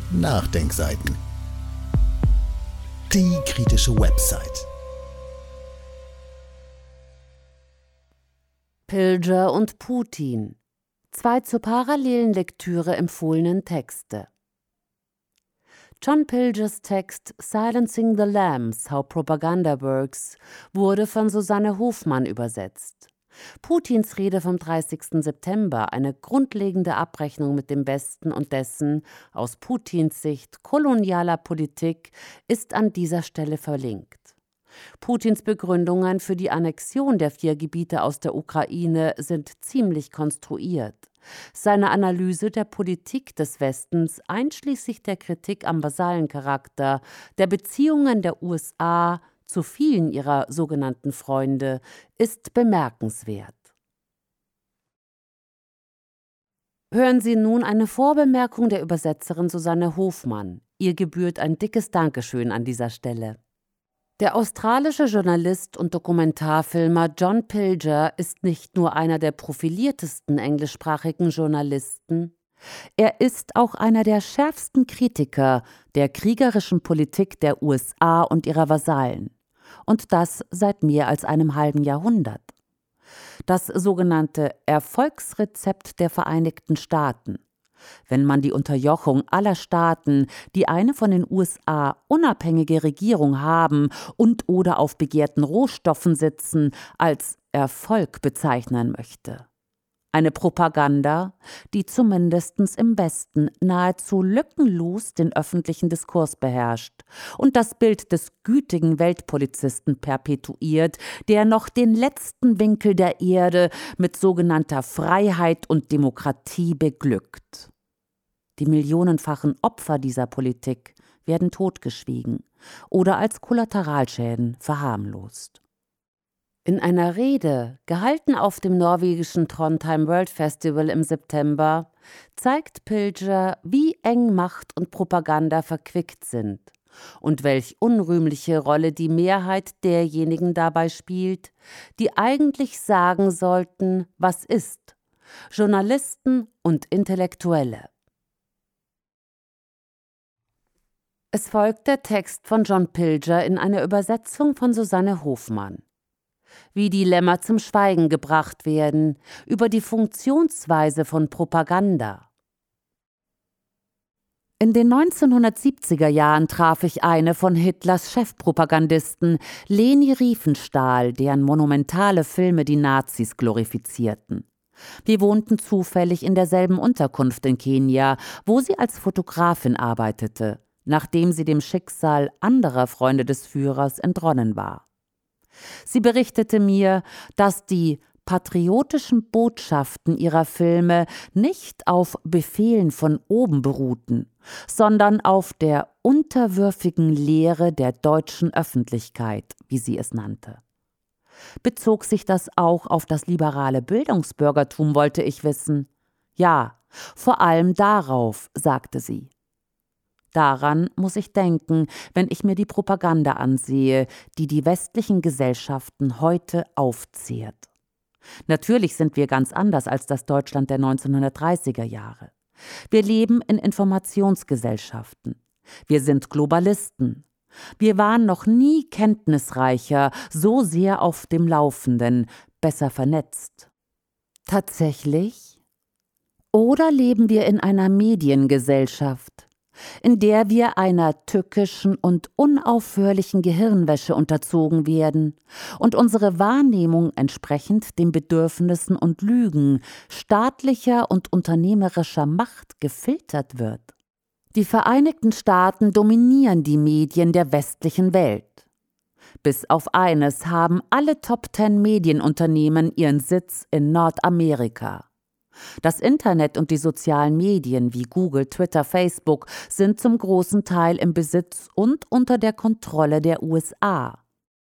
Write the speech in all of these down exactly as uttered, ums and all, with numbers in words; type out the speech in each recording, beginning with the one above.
Nachdenkseiten. Die kritische Website. Pilger und Putin. Zwei zur parallelen Lektüre empfohlenen Texte. John Pilgers Text Silencing the Lambs, How Propaganda Works wurde von Susanne Hofmann übersetzt. Putins Rede vom dreißigsten September, eine grundlegende Abrechnung mit dem Westen und dessen, aus Putins Sicht, kolonialer Politik, ist an dieser Stelle verlinkt. Putins Begründungen für die Annexion der vier Gebiete aus der Ukraine sind ziemlich konstruiert. Seine Analyse der Politik des Westens, einschließlich der Kritik am Vasallencharakter, der Beziehungen der U S A zu vielen ihrer sogenannten Freunde, ist bemerkenswert. Hören Sie nun eine Vorbemerkung der Übersetzerin Susanne Hofmann. Ihr gebührt ein dickes Dankeschön an dieser Stelle. Der australische Journalist und Dokumentarfilmer John Pilger ist nicht nur einer der profiliertesten englischsprachigen Journalisten, er ist auch einer der schärfsten Kritiker der kriegerischen Politik der U S A und ihrer Vasallen. Und das seit mehr als einem halben Jahrhundert. Das sogenannte Erfolgsrezept der Vereinigten Staaten. Wenn man die Unterjochung aller Staaten, die eine von den U S A unabhängige Regierung haben und oder auf begehrten Rohstoffen sitzen, als Erfolg bezeichnen möchte. Eine Propaganda, die zumindest im Westen nahezu lückenlos den öffentlichen Diskurs beherrscht und das Bild des gütigen Weltpolizisten perpetuiert, der noch den letzten Winkel der Erde mit sogenannter Freiheit und Demokratie beglückt. Die millionenfachen Opfer dieser Politik werden totgeschwiegen oder als Kollateralschäden verharmlost. In einer Rede, gehalten auf dem norwegischen Trondheim World Festival im September, zeigt Pilger, wie eng Macht und Propaganda verquickt sind und welch unrühmliche Rolle die Mehrheit derjenigen dabei spielt, die eigentlich sagen sollten, was ist, Journalisten und Intellektuelle. Es folgt der Text von John Pilger in einer Übersetzung von Susanne Hofmann. Wie Dilemma zum Schweigen gebracht werden, über die Funktionsweise von Propaganda. In den neunzehnhundertsiebziger Jahren traf ich eine von Hitlers Chefpropagandisten, Leni Riefenstahl, deren monumentale Filme die Nazis glorifizierten. Wir wohnten zufällig in derselben Unterkunft in Kenia, wo sie als Fotografin arbeitete, nachdem sie dem Schicksal anderer Freunde des Führers entronnen war. Sie berichtete mir, dass die patriotischen Botschaften ihrer Filme nicht auf Befehlen von oben beruhten, sondern auf der unterwürfigen Lehre der deutschen Öffentlichkeit, wie sie es nannte. Bezog sich das auch auf das liberale Bildungsbürgertum, wollte ich wissen. Ja, vor allem darauf, sagte sie. Daran muss ich denken, wenn ich mir die Propaganda ansehe, die die westlichen Gesellschaften heute aufzehrt. Natürlich sind wir ganz anders als das Deutschland der neunzehnhundertdreißiger Jahre. Wir leben in Informationsgesellschaften. Wir sind Globalisten. Wir waren noch nie kenntnisreicher, so sehr auf dem Laufenden, besser vernetzt. Tatsächlich? Oder leben wir in einer Mediengesellschaft, in der wir einer tückischen und unaufhörlichen Gehirnwäsche unterzogen werden und unsere Wahrnehmung entsprechend den Bedürfnissen und Lügen staatlicher und unternehmerischer Macht gefiltert wird? Die Vereinigten Staaten dominieren die Medien der westlichen Welt. Bis auf eines haben alle Top Ten Medienunternehmen ihren Sitz in Nordamerika. Das Internet und die sozialen Medien wie Google, Twitter, Facebook sind zum großen Teil im Besitz und unter der Kontrolle der U S A.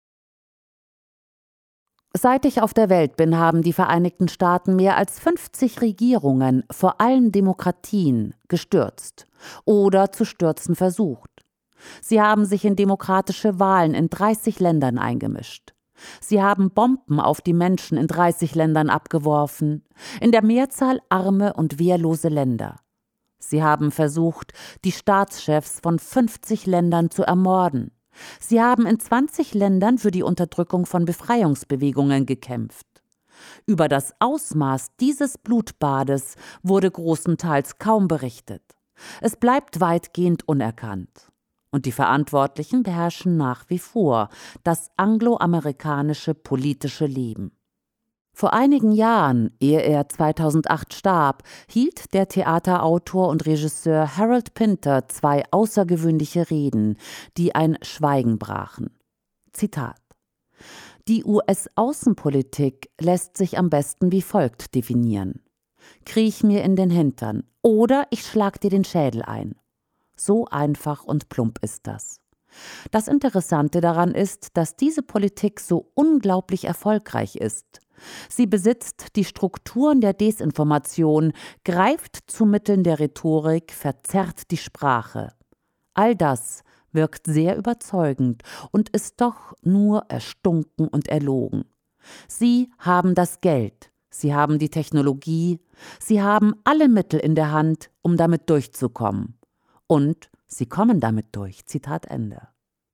Seit ich auf der Welt bin, haben die Vereinigten Staaten mehr als fünfzig Regierungen, vor allem Demokratien, gestürzt oder zu stürzen versucht. Sie haben sich in demokratische Wahlen in dreißig Ländern eingemischt. Sie haben Bomben auf die Menschen in dreißig Ländern abgeworfen, in der Mehrzahl arme und wehrlose Länder. Sie haben versucht, die Staatschefs von fünfzig Ländern zu ermorden. Sie haben in zwanzig Ländern für die Unterdrückung von Befreiungsbewegungen gekämpft. Über das Ausmaß dieses Blutbades wurde großenteils kaum berichtet. Es bleibt weitgehend unerkannt. Und die Verantwortlichen beherrschen nach wie vor das angloamerikanische politische Leben. Vor einigen Jahren, ehe er zweitausendacht starb, hielt der Theaterautor und Regisseur Harold Pinter zwei außergewöhnliche Reden, die ein Schweigen brachen. Zitat: Die U S-Außenpolitik lässt sich am besten wie folgt definieren. Kriech mir in den Hintern oder ich schlag dir den Schädel ein. So einfach und plump ist das. Das Interessante daran ist, dass diese Politik so unglaublich erfolgreich ist. Sie besitzt die Strukturen der Desinformation, greift zu Mitteln der Rhetorik, verzerrt die Sprache. All das wirkt sehr überzeugend und ist doch nur erstunken und erlogen. Sie haben das Geld, sie haben die Technologie, sie haben alle Mittel in der Hand, um damit durchzukommen. Und sie kommen damit durch. Zitat Ende.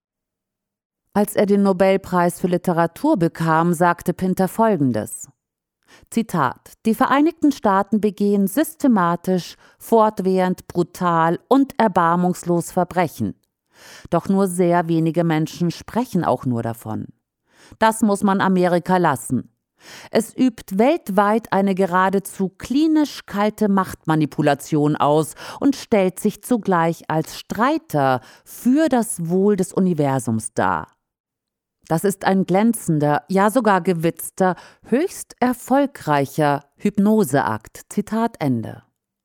Als er den Nobelpreis für Literatur bekam, sagte Pinter Folgendes. Zitat: Die Vereinigten Staaten begehen systematisch, fortwährend, brutal und erbarmungslos Verbrechen. Doch nur sehr wenige Menschen sprechen auch nur davon. Das muss man Amerika lassen. Es übt weltweit eine geradezu klinisch kalte Machtmanipulation aus und stellt sich zugleich als Streiter für das Wohl des Universums dar. Das ist ein glänzender, ja sogar gewitzter, höchst erfolgreicher Hypnoseakt. Zitat Ende.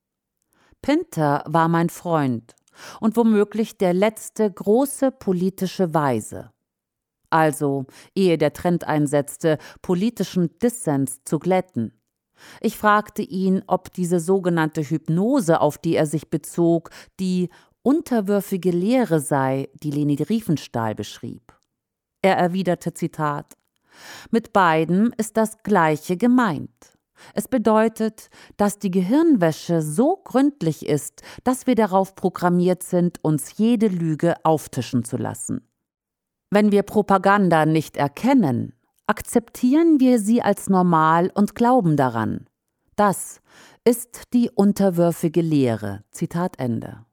Pinter war mein Freund und womöglich der letzte große politische Weise. Also, ehe der Trend einsetzte, politischen Dissens zu glätten. Ich fragte ihn, ob diese sogenannte Hypnose, auf die er sich bezog, die unterwürfige Lehre sei, die Leni Riefenstahl beschrieb. Er erwiderte, Zitat: Mit beiden ist das Gleiche gemeint. Es bedeutet, dass die Gehirnwäsche so gründlich ist, dass wir darauf programmiert sind, uns jede Lüge auftischen zu lassen. Wenn wir Propaganda nicht erkennen, akzeptieren wir sie als normal und glauben daran. Das ist die unterwürfige Lehre. Zitat Ende.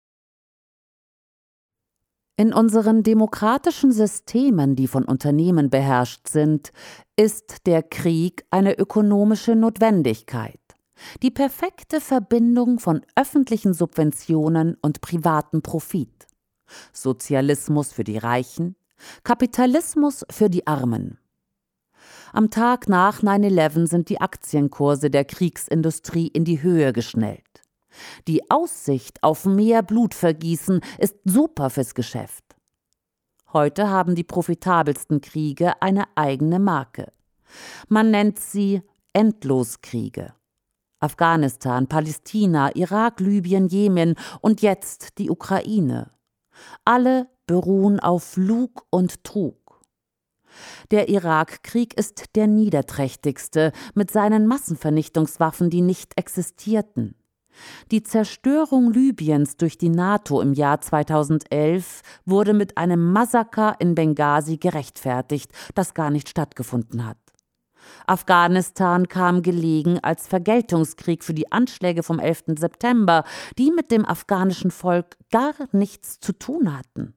In unseren demokratischen Systemen, die von Unternehmen beherrscht sind, ist der Krieg eine ökonomische Notwendigkeit. Die perfekte Verbindung von öffentlichen Subventionen und privatem Profit. Sozialismus für die Reichen, Kapitalismus für die Armen. Am Tag nach neun elf sind die Aktienkurse der Kriegsindustrie in die Höhe geschnellt. Die Aussicht auf mehr Blutvergießen ist super fürs Geschäft. Heute haben die profitabelsten Kriege eine eigene Marke. Man nennt sie Endloskriege. Afghanistan, Palästina, Irak, Libyen, Jemen und jetzt die Ukraine. Alle beruhen auf Lug und Trug. Der Irakkrieg ist der niederträchtigste mit seinen Massenvernichtungswaffen, die nicht existierten. Die Zerstörung Libyens durch die NATO im Jahr zweitausendelf wurde mit einem Massaker in Benghazi gerechtfertigt, das gar nicht stattgefunden hat. Afghanistan kam gelegen als Vergeltungskrieg für die Anschläge vom elften September, die mit dem afghanischen Volk gar nichts zu tun hatten.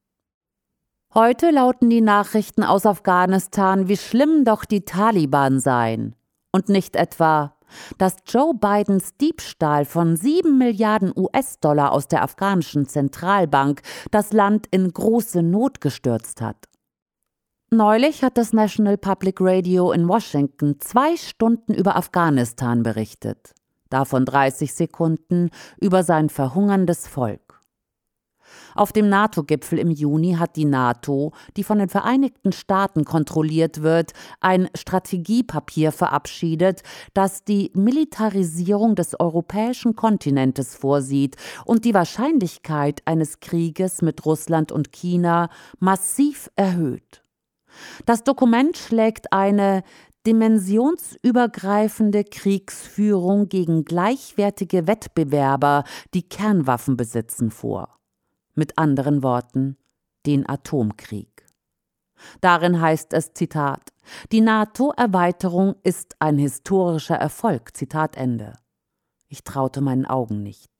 Heute lauten die Nachrichten aus Afghanistan, wie schlimm doch die Taliban seien. Und nicht etwa, dass Joe Bidens Diebstahl von sieben Milliarden U S-Dollar aus der afghanischen Zentralbank das Land in große Not gestürzt hat. Neulich hat das National Public Radio in Washington zwei Stunden über Afghanistan berichtet, davon dreißig Sekunden über sein verhungerndes Volk. Auf dem NATO-Gipfel im Juni hat die NATO, die von den Vereinigten Staaten kontrolliert wird, ein Strategiepapier verabschiedet, das die Militarisierung des europäischen Kontinentes vorsieht und die Wahrscheinlichkeit eines Krieges mit Russland und China massiv erhöht. Das Dokument schlägt eine dimensionsübergreifende Kriegsführung gegen gleichwertige Wettbewerber, die Kernwaffen besitzen, vor. Mit anderen Worten, den Atomkrieg. Darin heißt es, Zitat, die NATO-Erweiterung ist ein historischer Erfolg, Zitat Ende. Ich traute meinen Augen nicht.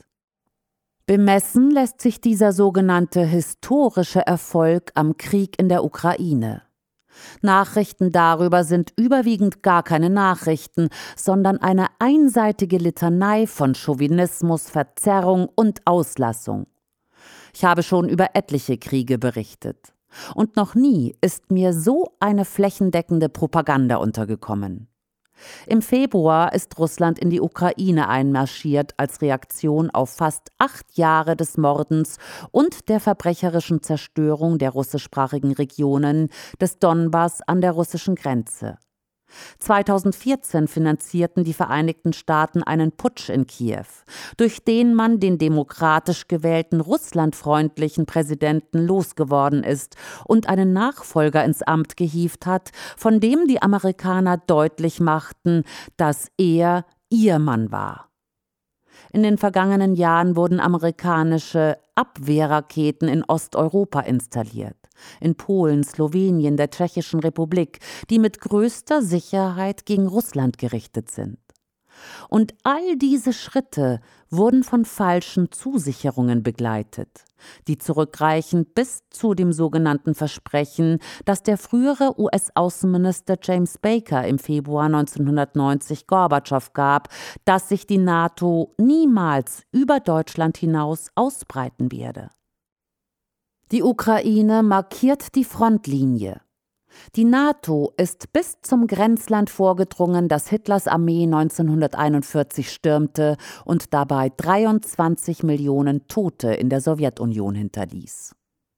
Bemessen lässt sich dieser sogenannte historische Erfolg am Krieg in der Ukraine. Nachrichten darüber sind überwiegend gar keine Nachrichten, sondern eine einseitige Litanei von Chauvinismus, Verzerrung und Auslassung. Ich habe schon über etliche Kriege berichtet. Und noch nie ist mir so eine flächendeckende Propaganda untergekommen. Im Februar ist Russland in die Ukraine einmarschiert als Reaktion auf fast acht Jahre des Mordens und der verbrecherischen Zerstörung der russischsprachigen Regionen des Donbass an der russischen Grenze. zweitausendvierzehn finanzierten die Vereinigten Staaten einen Putsch in Kiew, durch den man den demokratisch gewählten russlandfreundlichen Präsidenten losgeworden ist und einen Nachfolger ins Amt gehievt hat, von dem die Amerikaner deutlich machten, dass er ihr Mann war. In den vergangenen Jahren wurden amerikanische Abwehrraketen in Osteuropa installiert, in Polen, Slowenien, der Tschechischen Republik, die mit größter Sicherheit gegen Russland gerichtet sind. Und all diese Schritte wurden von falschen Zusicherungen begleitet, die zurückreichen bis zu dem sogenannten Versprechen, das der frühere U S-Außenminister James Baker im Februar neunzehnhundertneunzig Gorbatschow gab, dass sich die NATO niemals über Deutschland hinaus ausbreiten werde. Die Ukraine markiert die Frontlinie. Die NATO ist bis zum Grenzland vorgedrungen, das Hitlers Armee neunzehnhunderteinundvierzig stürmte und dabei dreiundzwanzig Millionen Tote in der Sowjetunion hinterließ.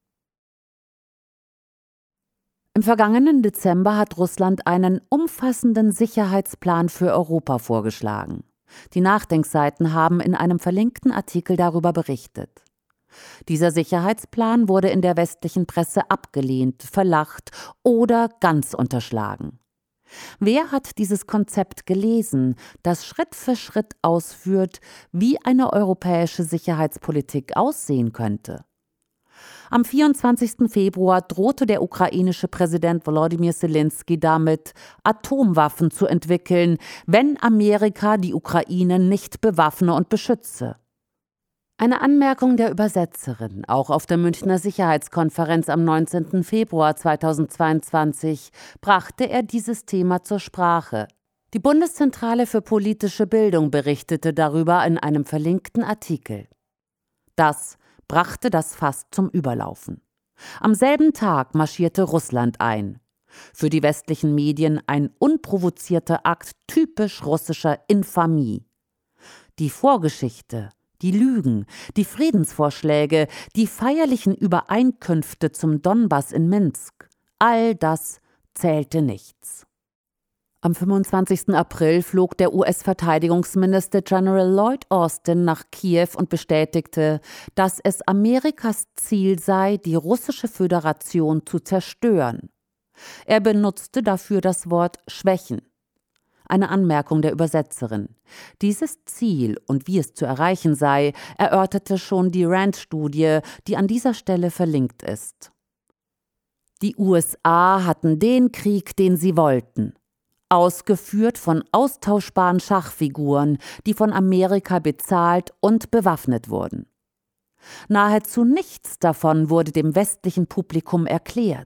Im vergangenen Dezember hat Russland einen umfassenden Sicherheitsplan für Europa vorgeschlagen. Die Nachdenkseiten haben in einem verlinkten Artikel darüber berichtet. Dieser Sicherheitsplan wurde in der westlichen Presse abgelehnt, verlacht oder ganz unterschlagen. Wer hat dieses Konzept gelesen, das Schritt für Schritt ausführt, wie eine europäische Sicherheitspolitik aussehen könnte? Am vierundzwanzigsten Februar drohte der ukrainische Präsident Volodymyr Zelensky damit, Atomwaffen zu entwickeln, wenn Amerika die Ukraine nicht bewaffne und beschütze. Eine Anmerkung der Übersetzerin. Auch auf der Münchner Sicherheitskonferenz am neunzehnten Februar zweitausendzweiundzwanzig brachte er dieses Thema zur Sprache. Die Bundeszentrale für politische Bildung berichtete darüber in einem verlinkten Artikel. Das brachte das Fass zum Überlaufen. Am selben Tag marschierte Russland ein. Für die westlichen Medien ein unprovozierter Akt typisch russischer Infamie. Die Vorgeschichte, die Lügen, die Friedensvorschläge, die feierlichen Übereinkünfte zum Donbass in Minsk, all das zählte nichts. Am fünfundzwanzigsten April flog der U S-Verteidigungsminister General Lloyd Austin nach Kiew und bestätigte, dass es Amerikas Ziel sei, die russische Föderation zu zerstören. Er benutzte dafür das Wort schwächen. Eine Anmerkung der Übersetzerin. Dieses Ziel und wie es zu erreichen sei, erörterte schon die Rand-Studie, die an dieser Stelle verlinkt ist. Die U S A hatten den Krieg, den sie wollten. Ausgeführt von austauschbaren Schachfiguren, die von Amerika bezahlt und bewaffnet wurden. Nahezu nichts davon wurde dem westlichen Publikum erklärt.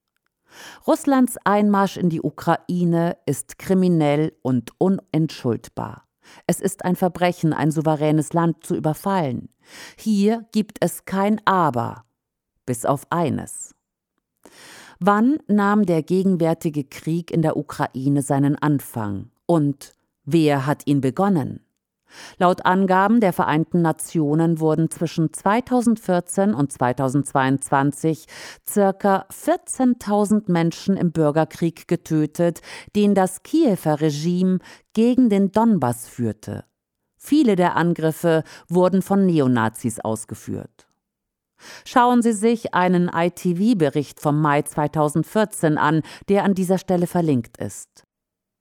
Russlands Einmarsch in die Ukraine ist kriminell und unentschuldbar. Es ist ein Verbrechen, ein souveränes Land zu überfallen. Hier gibt es kein Aber, bis auf eines. Wann nahm der gegenwärtige Krieg in der Ukraine seinen Anfang und wer hat ihn begonnen? Laut Angaben der Vereinten Nationen wurden zwischen zweitausendvierzehn und zweitausendzweiundzwanzig circa vierzehntausend Menschen im Bürgerkrieg getötet, den das Kiewer Regime gegen den Donbass führte. Viele der Angriffe wurden von Neonazis ausgeführt. Schauen Sie sich einen I T V-Bericht vom Mai zweitausendvierzehn an, der an dieser Stelle verlinkt ist.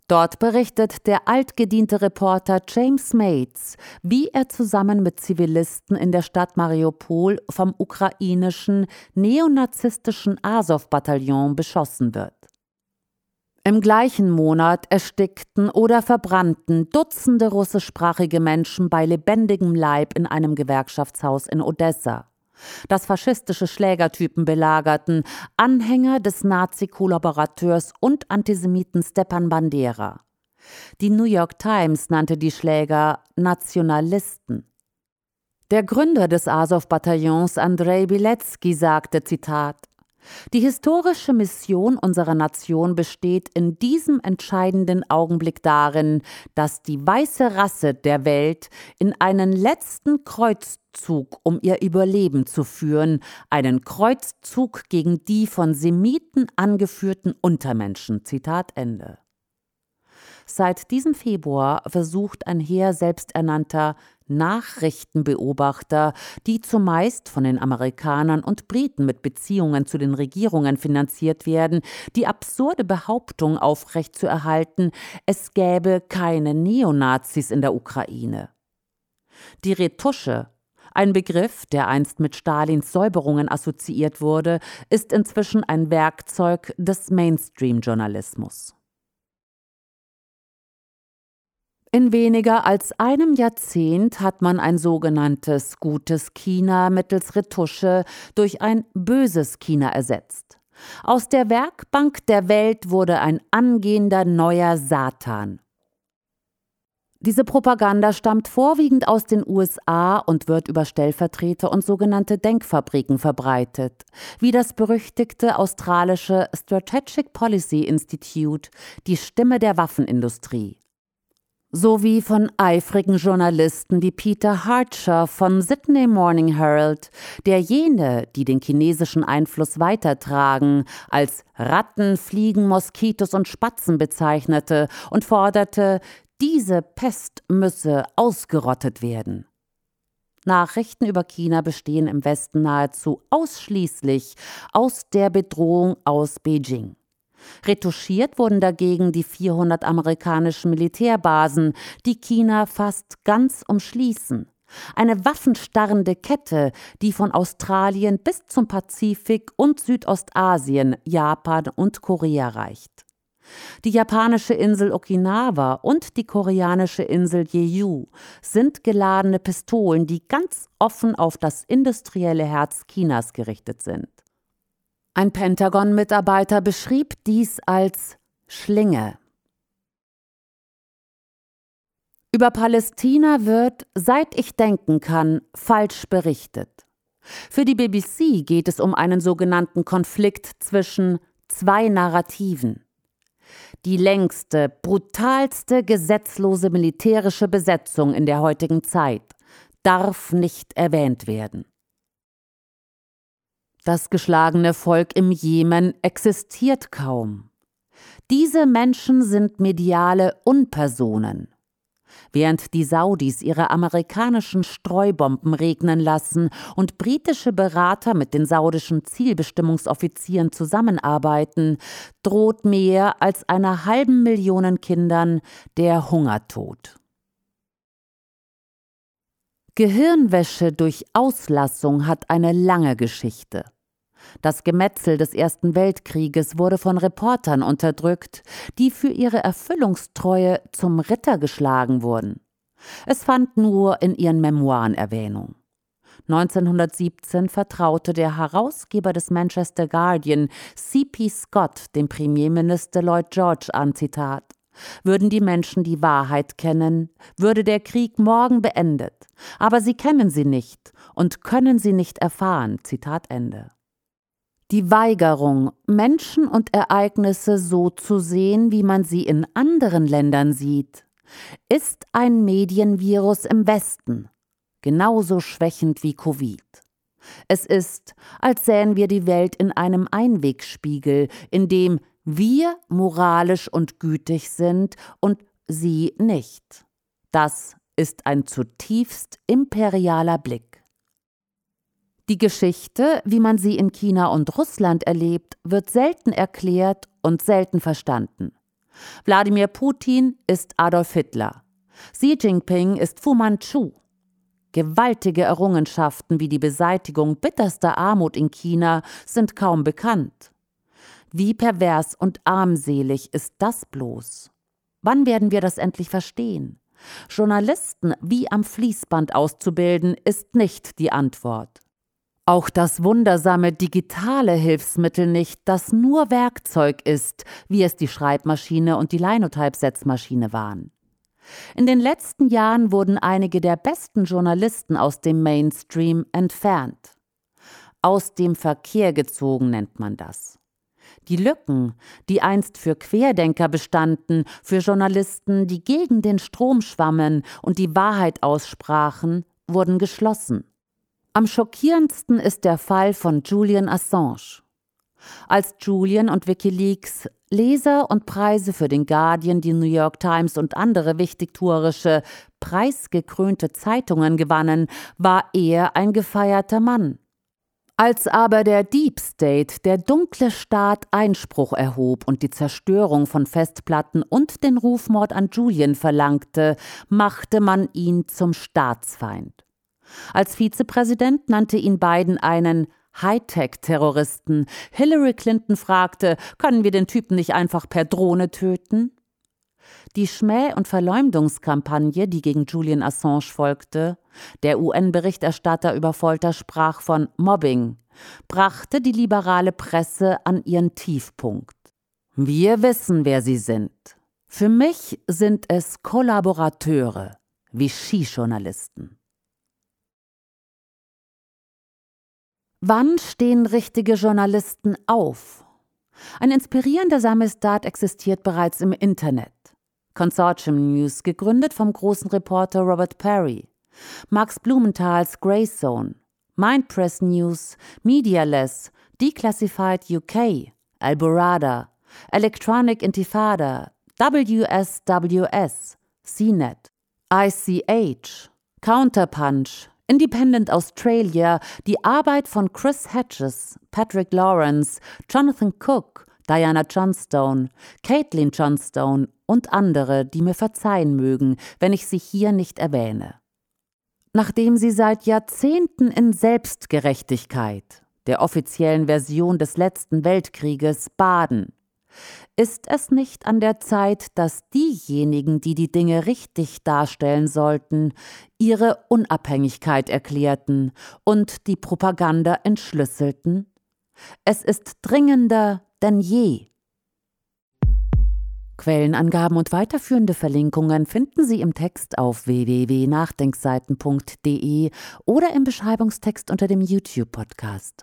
Dort berichtet der altgediente Reporter James Mates, wie er zusammen mit Zivilisten in der Stadt Mariupol vom ukrainischen neonazistischen Asow-Bataillon beschossen wird. Im gleichen Monat erstickten oder verbrannten Dutzende russischsprachige Menschen bei lebendigem Leib in einem Gewerkschaftshaus in Odessa. Das faschistische Schlägertypen belagerten, Anhänger des Nazi-Kollaborateurs und Antisemiten Stepan Bandera. Die New York Times nannte die Schläger Nationalisten. Der Gründer des Asow-Bataillons, Andrei Bilecki, sagte, Zitat, »Die historische Mission unserer Nation besteht in diesem entscheidenden Augenblick darin, dass die weiße Rasse der Welt in einen letzten Kreuzzug, um ihr Überleben zu führen, einen Kreuzzug gegen die von Semiten angeführten Untermenschen.« Zitat Ende. Seit diesem Februar versucht ein Heer selbsternannter Nachrichtenbeobachter, die zumeist von den Amerikanern und Briten mit Beziehungen zu den Regierungen finanziert werden, die absurde Behauptung aufrechtzuerhalten, es gäbe keine Neonazis in der Ukraine. Die Retusche, ein Begriff, der einst mit Stalins Säuberungen assoziiert wurde, ist inzwischen ein Werkzeug des Mainstream-Journalismus. In weniger als einem Jahrzehnt hat man ein sogenanntes gutes China mittels Retusche durch ein böses China ersetzt. Aus der Werkbank der Welt wurde ein angehender neuer Satan. Diese Propaganda stammt vorwiegend aus den U S A und wird über Stellvertreter und sogenannte Denkfabriken verbreitet, wie das berüchtigte australische Strategic Policy Institute, die Stimme der Waffenindustrie, sowie von eifrigen Journalisten wie Peter Hartscher vom Sydney Morning Herald, der jene, die den chinesischen Einfluss weitertragen, als Ratten, Fliegen, Moskitos und Spatzen bezeichnete und forderte, diese Pest müsse ausgerottet werden. Nachrichten über China bestehen im Westen nahezu ausschließlich aus der Bedrohung aus Beijing. Retuschiert wurden dagegen die vierhundert amerikanischen Militärbasen, die China fast ganz umschließen. Eine waffenstarrende Kette, die von Australien bis zum Pazifik und Südostasien, Japan und Korea reicht. Die japanische Insel Okinawa und die koreanische Insel Jeju sind geladene Pistolen, die ganz offen auf das industrielle Herz Chinas gerichtet sind. Ein Pentagon-Mitarbeiter beschrieb dies als Schlinge. Über Palästina wird, seit ich denken kann, falsch berichtet. Für die B B C geht es um einen sogenannten Konflikt zwischen zwei Narrativen. Die längste, brutalste, gesetzlose militärische Besetzung in der heutigen Zeit darf nicht erwähnt werden. Das geschlagene Volk im Jemen existiert kaum. Diese Menschen sind mediale Unpersonen. Während die Saudis ihre amerikanischen Streubomben regnen lassen und britische Berater mit den saudischen Zielbestimmungsoffizieren zusammenarbeiten, droht mehr als einer halben Million Kindern der Hungertod. Gehirnwäsche durch Auslassung hat eine lange Geschichte. Das Gemetzel des Ersten Weltkrieges wurde von Reportern unterdrückt, die für ihre Erfüllungstreue zum Ritter geschlagen wurden. Es fand nur in ihren Memoiren Erwähnung. neunzehnhundertsiebzehn vertraute der Herausgeber des Manchester Guardian, C P Scott, dem Premierminister Lloyd George an, Zitat: Würden die Menschen die Wahrheit kennen, würde der Krieg morgen beendet. Aber sie kennen sie nicht und können sie nicht erfahren. Zitat Ende. Die Weigerung, Menschen und Ereignisse so zu sehen, wie man sie in anderen Ländern sieht, ist ein Medienvirus im Westen, genauso schwächend wie Covid. Es ist, als sähen wir die Welt in einem Einwegspiegel, in dem wir moralisch und gütig sind und sie nicht. Das ist ein zutiefst imperialer Blick. Die Geschichte, wie man sie in China und Russland erlebt, wird selten erklärt und selten verstanden. Wladimir Putin ist Adolf Hitler. Xi Jinping ist Fu Manchu. Gewaltige Errungenschaften wie die Beseitigung bitterster Armut in China sind kaum bekannt. Wie pervers und armselig ist das bloß? Wann werden wir das endlich verstehen? Journalisten wie am Fließband auszubilden, ist nicht die Antwort. Auch das wundersame digitale Hilfsmittel nicht, das nur Werkzeug ist, wie es die Schreibmaschine und die Linotype-Setzmaschine waren. In den letzten Jahren wurden einige der besten Journalisten aus dem Mainstream entfernt. Aus dem Verkehr gezogen nennt man das. Die Lücken, die einst für Querdenker bestanden, für Journalisten, die gegen den Strom schwammen und die Wahrheit aussprachen, wurden geschlossen. Am schockierendsten ist der Fall von Julian Assange. Als Julian und WikiLeaks Leser und Preise für den Guardian, die New York Times und andere wichtigtuerische, preisgekrönte Zeitungen gewannen, war er ein gefeierter Mann. Als aber der Deep State, der dunkle Staat, Einspruch erhob und die Zerstörung von Festplatten und den Rufmord an Julian verlangte, machte man ihn zum Staatsfeind. Als Vizepräsident nannte ihn Biden einen Hightech-Terroristen. Hillary Clinton fragte, können wir den Typen nicht einfach per Drohne töten? Die Schmäh- und Verleumdungskampagne, die gegen Julian Assange folgte, der U N-Berichterstatter über Folter sprach von Mobbing, brachte die liberale Presse an ihren Tiefpunkt. Wir wissen, wer sie sind. Für mich sind es Kollaborateure, wie Skijournalisten. Wann stehen richtige Journalisten auf? Ein inspirierender Samizdat existiert bereits im Internet. Consortium News, gegründet vom großen Reporter Robert Perry. Max Blumenthal's Grey Zone. Mindpress News, Medialess, Declassified U K, Alborada, Electronic Intifada, W S W S, C net, I C H, Counterpunch, Independent Australia, die Arbeit von Chris Hedges, Patrick Lawrence, Jonathan Cook, Diana Johnstone, Caitlin Johnstone und andere, die mir verzeihen mögen, wenn ich sie hier nicht erwähne. Nachdem sie seit Jahrzehnten in Selbstgerechtigkeit, der offiziellen Version des letzten Weltkrieges, baden, ist es nicht an der Zeit, dass diejenigen, die die Dinge richtig darstellen sollten, ihre Unabhängigkeit erklärten und die Propaganda entschlüsselten? Es ist dringender denn je. Quellenangaben und weiterführende Verlinkungen finden Sie im Text auf w w w punkt nachdenkseiten punkt d e oder im Beschreibungstext unter dem YouTube-Podcast.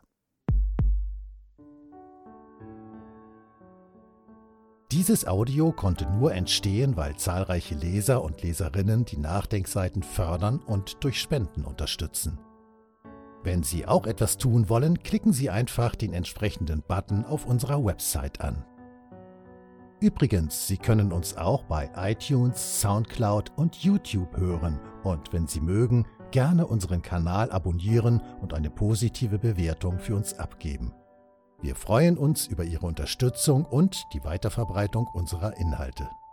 Dieses Audio konnte nur entstehen, weil zahlreiche Leser und Leserinnen die Nachdenkseiten fördern und durch Spenden unterstützen. Wenn Sie auch etwas tun wollen, klicken Sie einfach den entsprechenden Button auf unserer Website an. Übrigens, Sie können uns auch bei iTunes, Soundcloud und YouTube hören und wenn Sie mögen, gerne unseren Kanal abonnieren und eine positive Bewertung für uns abgeben. Wir freuen uns über Ihre Unterstützung und die Weiterverbreitung unserer Inhalte.